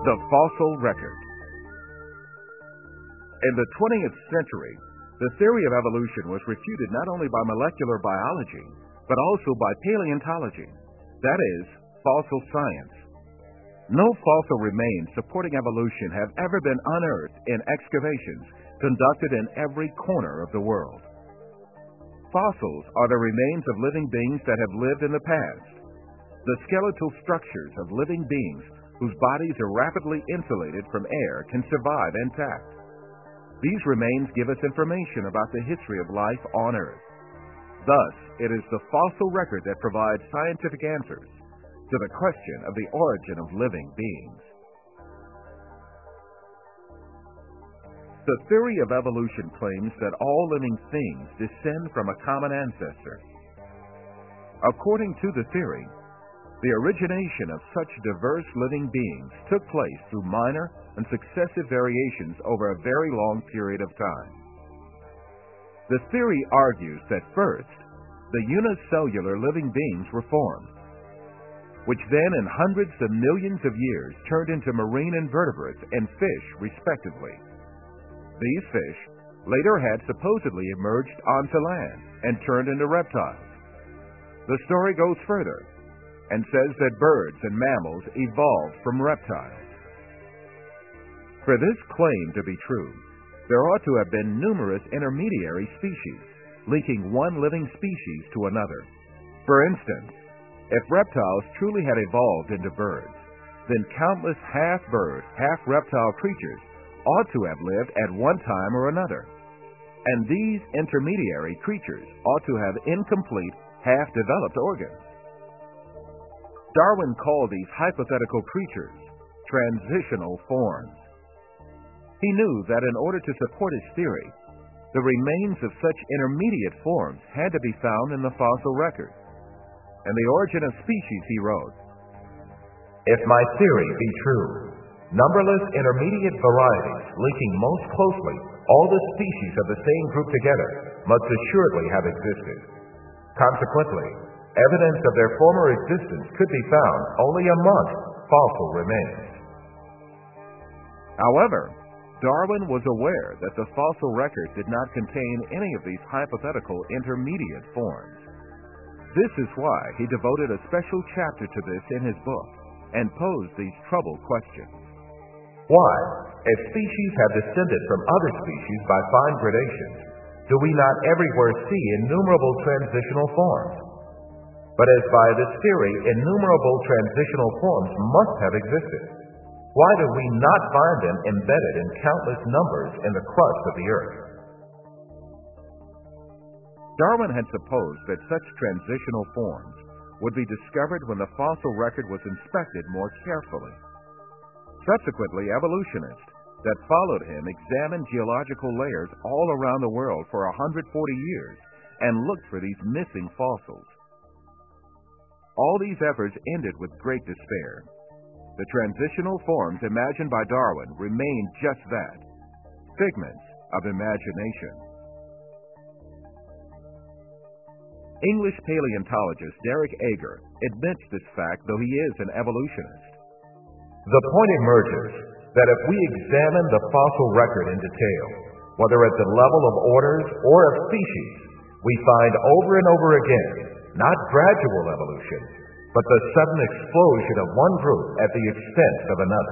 The fossil record. In the 20th century, the theory of evolution was refuted not only by molecular biology, but also by paleontology, that is, fossil science. No fossil remains supporting evolution have ever been unearthed in excavations conducted in every corner of the world. Fossils are the remains of living beings that have lived in the past. The skeletal structures of living beings whose bodies are rapidly insulated from air can survive intact. These remains give us information about the history of life on Earth. Thus, it is the fossil record that provides scientific answers to the question of the origin of living beings. The theory of evolution claims that all living things descend from a common ancestor. According to the theory, the origination of such diverse living beings took place through minor and successive variations over a very long period of time. The theory argues that first, the unicellular living beings were formed, which then in hundreds of millions of years turned into marine invertebrates and fish, respectively. These fish later had supposedly emerged onto land and turned into reptiles. The story goes further and says that birds and mammals evolved from reptiles. For this claim to be true, there ought to have been numerous intermediary species, linking one living species to another. For instance, if reptiles truly had evolved into birds, then countless half-bird, half-reptile creatures ought to have lived at one time or another. And these intermediary creatures ought to have incomplete, half-developed organs. Darwin called these hypothetical creatures transitional forms. He knew that in order to support his theory, the remains of such intermediate forms had to be found in the fossil record. In The Origin of Species, he wrote, "If my theory be true, numberless intermediate varieties linking most closely all the species of the same group together must assuredly have existed. Consequently, evidence of their former existence could be found only amongst fossil remains." However, Darwin was aware that the fossil record did not contain any of these hypothetical intermediate forms. This is why he devoted a special chapter to this in his book and posed these troubled questions. Why, if species have descended from other species by fine gradations, do we not everywhere see innumerable transitional forms? But as by this theory innumerable transitional forms must have existed, why do we not find them embedded in countless numbers in the crust of the earth? Darwin had supposed that such transitional forms would be discovered when the fossil record was inspected more carefully. Subsequently, evolutionists that followed him examined geological layers all around the world for 140 years and looked for these missing fossils. All these efforts ended with great despair. The transitional forms imagined by Darwin remained just that, figments of imagination. English paleontologist Derek Ager admits this fact, though he is an evolutionist. The point emerges that if we examine the fossil record in detail, whether at the level of orders or of species, we find over and over again not gradual evolution, but the sudden explosion of one group at the expense of another.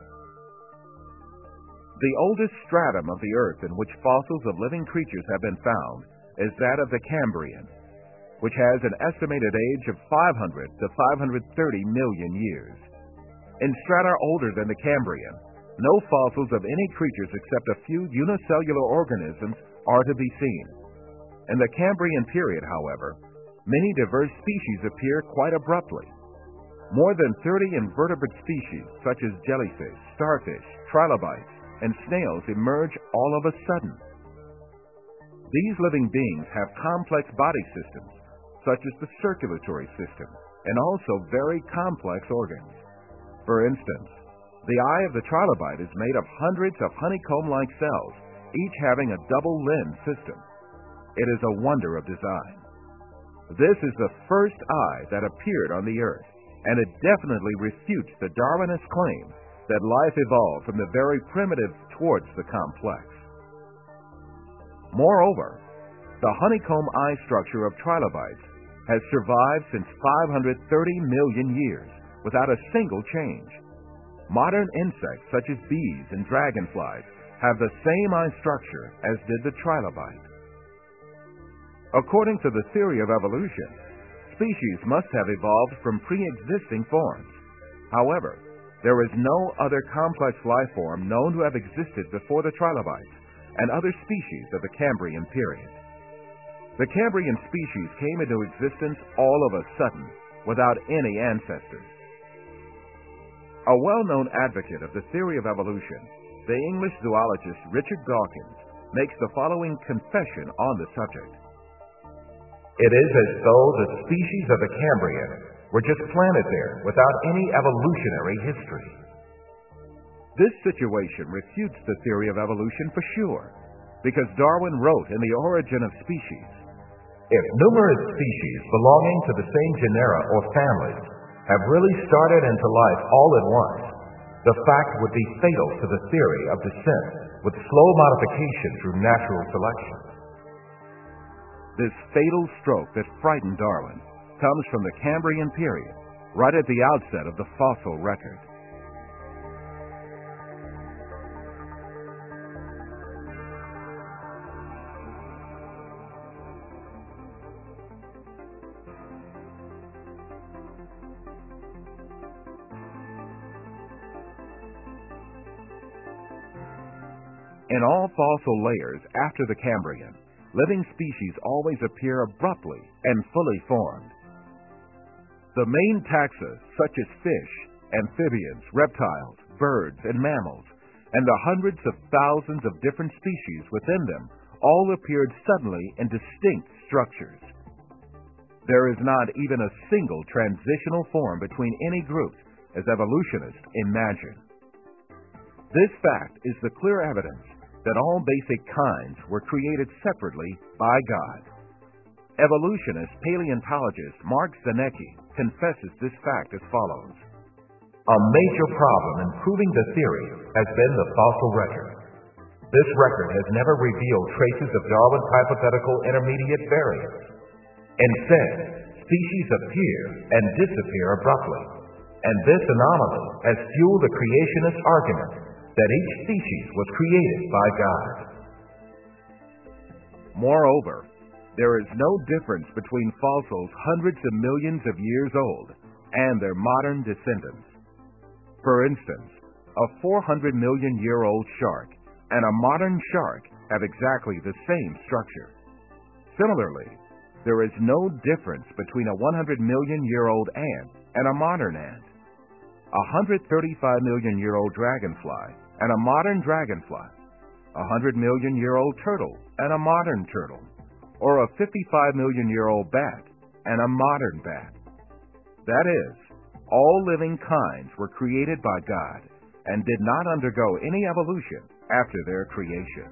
The oldest stratum of the Earth in which fossils of living creatures have been found is that of the Cambrian, which has an estimated age of 500 to 530 million years. In strata older than the Cambrian, no fossils of any creatures except a few unicellular organisms are to be seen. In the Cambrian period, however, many diverse species appear quite abruptly. More than 30 invertebrate species, such as jellyfish, starfish, trilobites, and snails, emerge all of a sudden. These living beings have complex body systems, such as the circulatory system, and also very complex organs. For instance, the eye of the trilobite is made of hundreds of honeycomb-like cells, each having a double lens system. It is a wonder of design. This is the first eye that appeared on the Earth, and it definitely refutes the Darwinist claim that life evolved from the very primitive towards the complex. Moreover, the honeycomb eye structure of trilobites has survived since 530 million years without a single change. Modern insects such as bees and dragonflies have the same eye structure as did the trilobite. According to the theory of evolution, species must have evolved from pre-existing forms. However, there is no other complex life form known to have existed before the trilobites and other species of the Cambrian period. The Cambrian species came into existence all of a sudden, without any ancestors. A well-known advocate of the theory of evolution, the English zoologist Richard Dawkins, makes the following confession on the subject. It is as though the species of the Cambrian were just planted there without any evolutionary history. This situation refutes the theory of evolution for sure, because Darwin wrote in The Origin of Species, "If numerous species belonging to the same genera or families have really started into life all at once, the fact would be fatal to the theory of descent with slow modification through natural selection." This fatal stroke that frightened Darwin comes from the Cambrian period, right at the outset of the fossil record. In all fossil layers after the Cambrian, living species always appear abruptly and fully formed. The main taxa, such as fish, amphibians, reptiles, birds, and mammals, and the hundreds of thousands of different species within them, all appeared suddenly in distinct structures. There is not even a single transitional form between any groups, as evolutionists imagine. This fact is the clear evidence that all basic kinds were created separately by God. Evolutionist paleontologist Mark Zanecki confesses this fact as follows. A major problem in proving the theory has been the fossil record. This record has never revealed traces of Darwin's hypothetical intermediate variants. Instead, species appear and disappear abruptly, and this anomaly has fueled the creationist argument that each species was created by God. Moreover, there is no difference between fossils hundreds of millions of years old and their modern descendants. For instance, a 400 million year old shark and a modern shark have exactly the same structure. Similarly, there is no difference between a 100 million year old ant and a modern ant, a 135 million year old dragonfly and a modern dragonfly, a 100 million year old turtle and a modern turtle, or a 55 million year old bat and a modern bat. That is, all living kinds were created by God and did not undergo any evolution after their creation.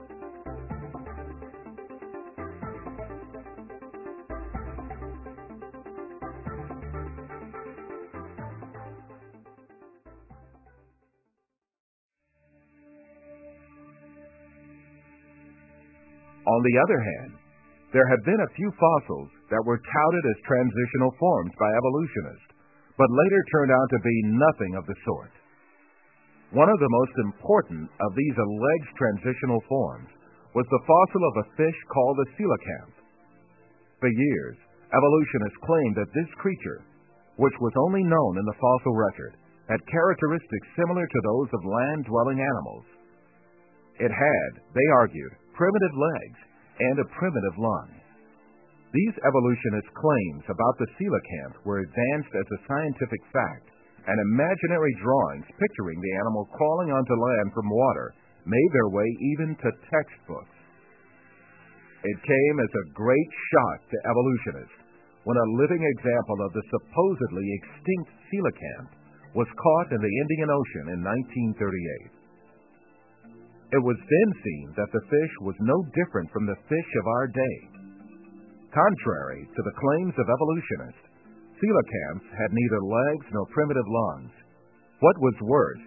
On the other hand, there have been a few fossils that were touted as transitional forms by evolutionists, but later turned out to be nothing of the sort. One of the most important of these alleged transitional forms was the fossil of a fish called the coelacanth. For years, evolutionists claimed that this creature, which was only known in the fossil record, had characteristics similar to those of land-dwelling animals. It had, they argued, primitive legs and a primitive lung. These evolutionist claims about the coelacanth were advanced as a scientific fact, and imaginary drawings picturing the animal crawling onto land from water made their way even to textbooks. It came as a great shock to evolutionists when a living example of the supposedly extinct coelacanth was caught in the Indian Ocean in 1938. It was then seen that the fish was no different from the fish of our day. Contrary to the claims of evolutionists, coelacanths had neither legs nor primitive lungs. What was worse,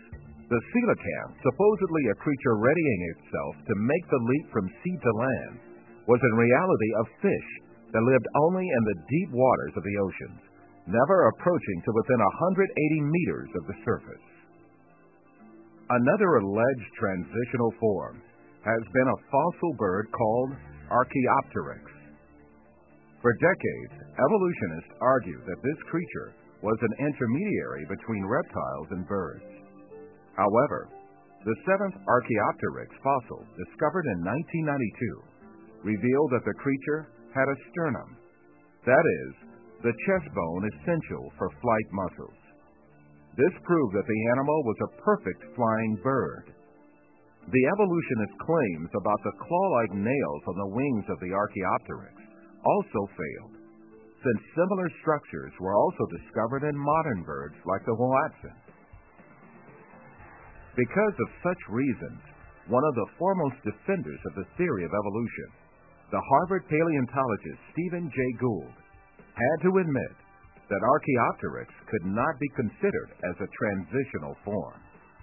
The coelacanth, supposedly a creature readying itself to make the leap from sea to land, was in reality a fish that lived only in the deep waters of the oceans, never approaching to within 180 meters of the surface. Another alleged transitional form has been a fossil bird called Archaeopteryx. For decades, evolutionists argue that this creature was an intermediary between reptiles and birds. However, the seventh Archaeopteryx fossil, discovered in 1992, revealed that the creature had a sternum, that is, the chest bone essential for flight muscles. This proved that the animal was a perfect flying bird. The evolutionist claims about the claw-like nails on the wings of the Archaeopteryx also failed, since similar structures were also discovered in modern birds like the hoatzin. Because of such reasons, one of the foremost defenders of the theory of evolution, the Harvard paleontologist Stephen Jay Gould, had to admit that Archaeopteryx could not be considered as a transitional form.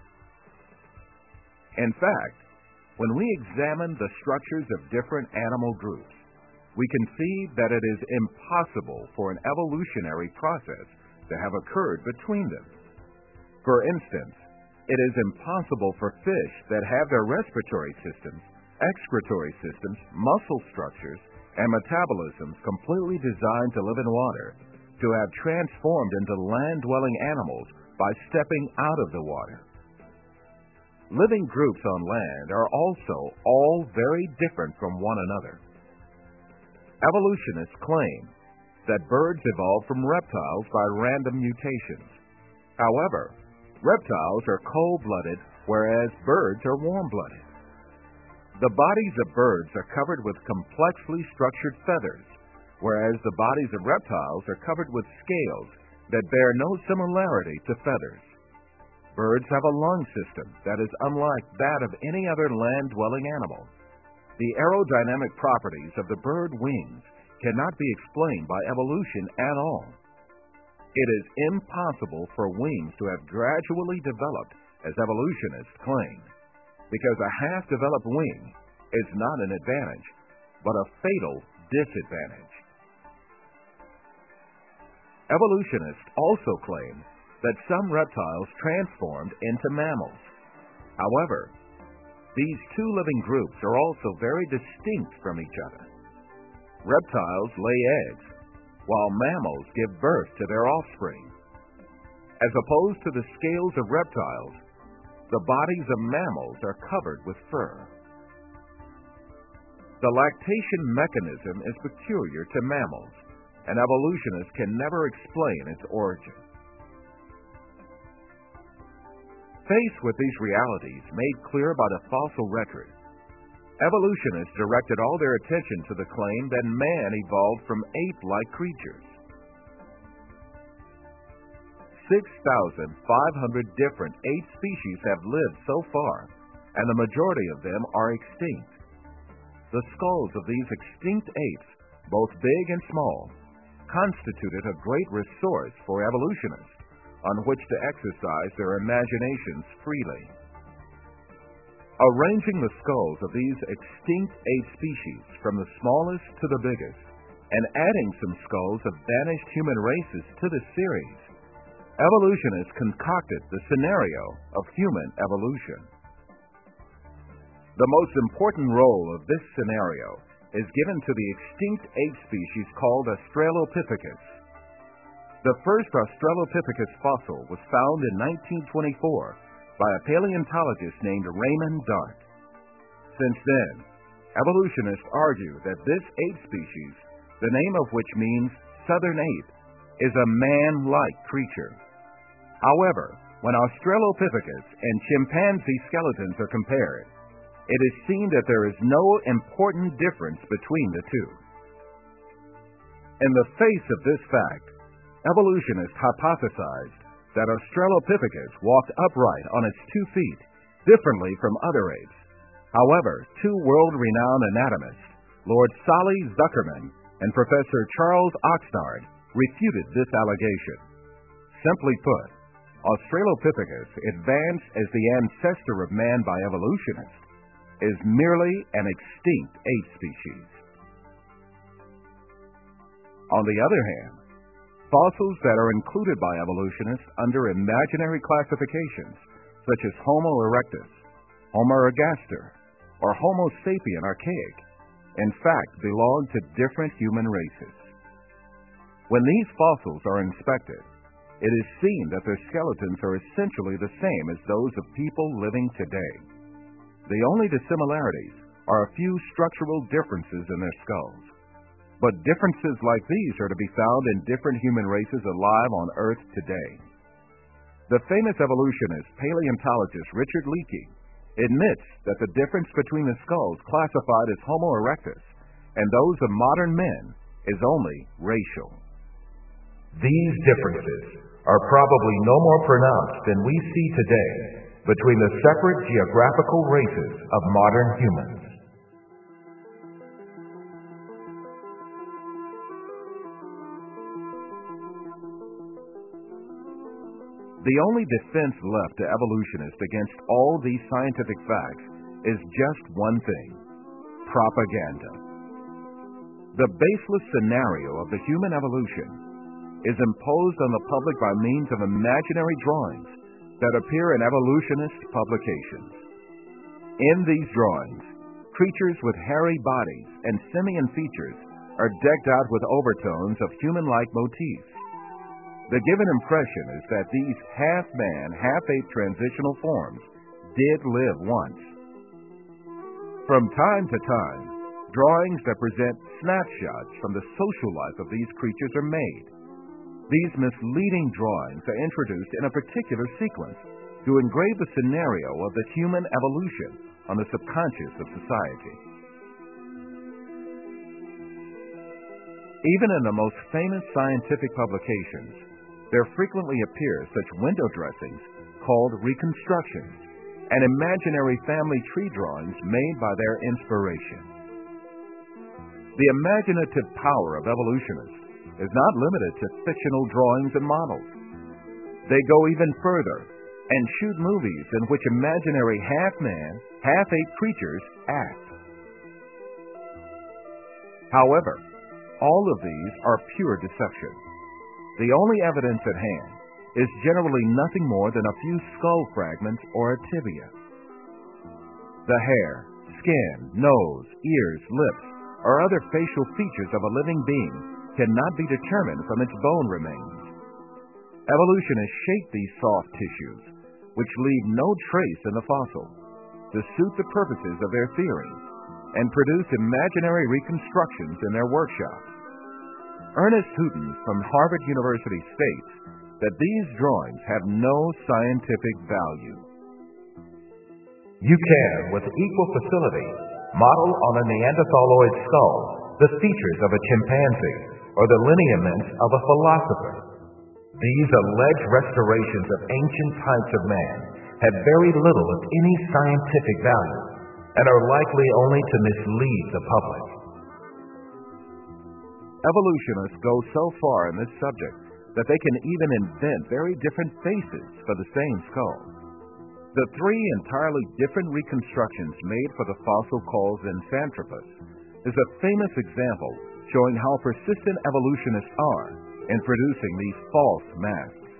In fact, when we examine the structures of different animal groups, we can see that it is impossible for an evolutionary process to have occurred between them. For instance, it is impossible for fish that have their respiratory systems, excretory systems, muscle structures, and metabolisms completely designed to live in water to have transformed into land-dwelling animals by stepping out of the water. Living groups on land are also all very different from one another. Evolutionists claim that birds evolved from reptiles by random mutations. However, reptiles are cold-blooded, whereas birds are warm-blooded. The bodies of birds are covered with complexly structured feathers, whereas the bodies of reptiles are covered with scales that bear no similarity to feathers. Birds have a lung system that is unlike that of any other land-dwelling animal. The aerodynamic properties of the bird wings cannot be explained by evolution at all. It is impossible for wings to have gradually developed as evolutionists claim, because a half-developed wing is not an advantage, but a fatal disadvantage. Evolutionists also claim that some reptiles transformed into mammals. However, these two living groups are also very distinct from each other. Reptiles lay eggs, while mammals give birth to their offspring. As opposed to the scales of reptiles, the bodies of mammals are covered with fur. The lactation mechanism is peculiar to mammals, and evolutionists can never explain its origin. Faced with these realities made clear by the fossil record, evolutionists directed all their attention to the claim that man evolved from ape-like creatures. 6,500 different ape species have lived so far, and the majority of them are extinct. The skulls of these extinct apes, both big and small, constituted a great resource for evolutionists on which to exercise their imaginations freely. Arranging the skulls of these extinct ape species from the smallest to the biggest, and adding some skulls of vanished human races to the series, evolutionists concocted the scenario of human evolution. The most important role of this scenario is given to the extinct ape species called Australopithecus. The first Australopithecus fossil was found in 1924 by a paleontologist named Raymond Dart. Since then, evolutionists argue that this ape species, the name of which means southern ape, is a man-like creature. However, when Australopithecus and chimpanzee skeletons are compared, it is seen that there is no important difference between the two. In the face of this fact, evolutionists hypothesized that Australopithecus walked upright on its 2 feet, differently from other apes. However, two world-renowned anatomists, Lord Solly Zuckerman and Professor Charles Oxnard, refuted this allegation. Simply put, Australopithecus, advanced as the ancestor of man by evolutionists, is merely an extinct ape species. On the other hand, fossils that are included by evolutionists under imaginary classifications, such as Homo erectus, Homo ergaster, or Homo sapien archaic, in fact belong to different human races. When these fossils are inspected, it is seen that their skeletons are essentially the same as those of people living today. The only dissimilarities are a few structural differences in their skulls. But differences like these are to be found in different human races alive on Earth today. The famous evolutionist paleontologist Richard Leakey admits that the difference between the skulls classified as Homo erectus and those of modern men is only racial. These differences are probably no more pronounced than we see today between the separate geographical races of modern humans. The only defense left to evolutionists against all these scientific facts is just one thing: propaganda. The baseless scenario of the human evolution is imposed on the public by means of imaginary drawings that appear in evolutionist publications. In these drawings, creatures with hairy bodies and simian features are decked out with overtones of human-like motifs. The given impression is that these half-man, half-ape transitional forms did live once. From time to time, drawings that present snapshots from the social life of these creatures are made. These misleading drawings are introduced in a particular sequence to engrave the scenario of the human evolution on the subconscious of society. Even in the most famous scientific publications, there frequently appear such window dressings called reconstructions and imaginary family tree drawings made by their inspiration. The imaginative power of evolutionists is not limited to fictional drawings and models. They go even further and shoot movies in which imaginary half-man, half-ape creatures act. However, all of these are pure deception. The only evidence at hand is generally nothing more than a few skull fragments or a tibia. The hair, skin, nose, ears, lips, or other facial features of a living being cannot be determined from its bone remains. Evolutionists shape these soft tissues, which leave no trace in the fossil, to suit the purposes of their theory, and produce imaginary reconstructions in their workshops. Ernest Houghton from Harvard University states that these drawings have no scientific value. You can, with equal facility, model on a Neanderthaloid skull the features of a chimpanzee or the lineaments of a philosopher. These alleged restorations of ancient types of man have very little of any scientific value and are likely only to mislead the public. Evolutionists go so far in this subject that they can even invent very different faces for the same skull. The three entirely different reconstructions made for the fossil called Zinjanthropus is a famous example showing how persistent evolutionists are in producing these false masks.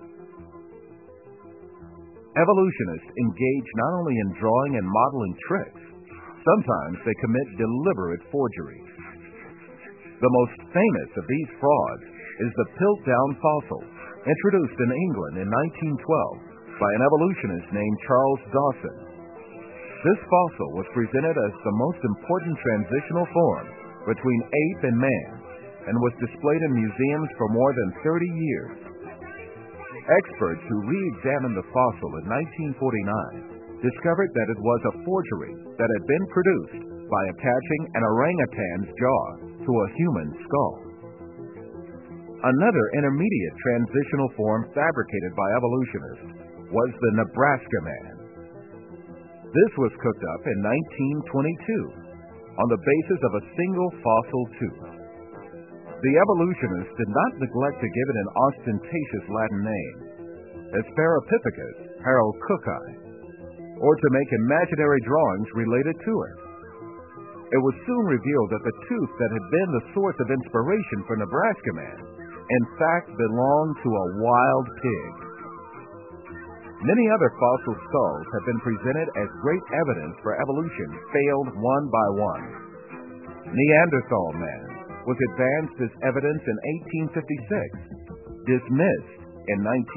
Evolutionists engage not only in drawing and modeling tricks, sometimes they commit deliberate forgeries. The most famous of these frauds is the Piltdown fossil, introduced in England in 1912 by an evolutionist named Charles Dawson. This fossil was presented as the most important transitional form between ape and man, and was displayed in museums for more than 30 years. Experts who re-examined the fossil in 1949 discovered that it was a forgery that had been produced by attaching an orangutan's jaw to a human skull. Another intermediate transitional form fabricated by evolutionists was the Nebraska man. This was cooked up in 1922 on the basis of a single fossil tooth. The evolutionists did not neglect to give it an ostentatious Latin name. Hesperopithecus haroldcooki, or to make imaginary drawings related to it. It was soon revealed that the tooth that had been the source of inspiration for Nebraska Man, in fact, belonged to a wild pig. Many other fossil skulls have been presented as great evidence for evolution, failed one by one. Neanderthal Man was advanced as evidence in 1856, dismissed in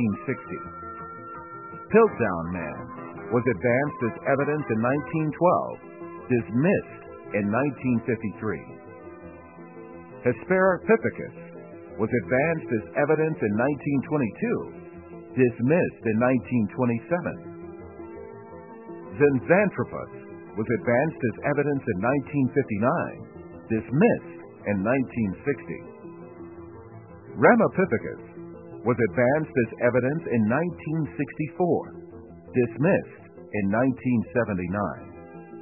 1960. Piltdown Man was advanced as evidence in 1912, dismissed in 1953. Hesperopithecus was advanced as evidence in 1922, dismissed in 1927. Zinjanthropus was advanced as evidence in 1959, dismissed in 1960. Ramapithecus was advanced as evidence in 1964, dismissed in 1979.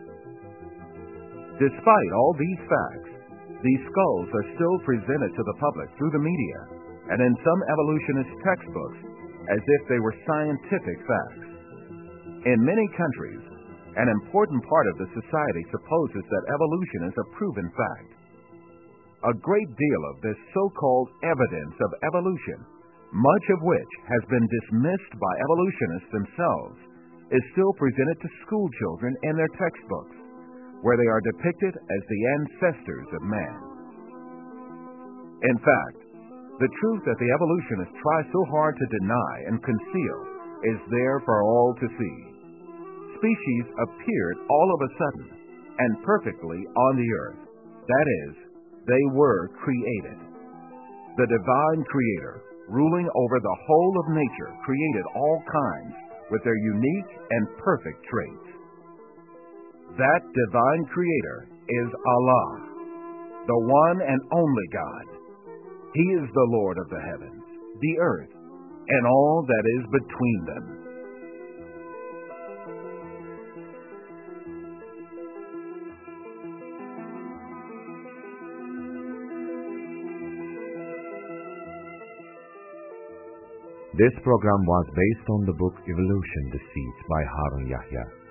Despite all these facts, these skulls are still presented to the public through the media and in some evolutionist textbooks as if they were scientific facts. In many countries, an important part of the society supposes that evolution is a proven fact. A great deal of this so-called evidence of evolution, much of which has been dismissed by evolutionists themselves, is still presented to school children in their textbooks, where they are depicted as the ancestors of man. In fact, the truth that the evolutionists try so hard to deny and conceal is there for all to see. Species appeared all of a sudden and perfectly on the earth. That is, they were created. The divine creator, ruling over the whole of nature, created all kinds with their unique and perfect traits. That divine creator is Allah, the one and only God. He is the Lord of the heavens, the earth, and all that is between them. This program was based on the book Evolution: The Seeds by Harun Yahya.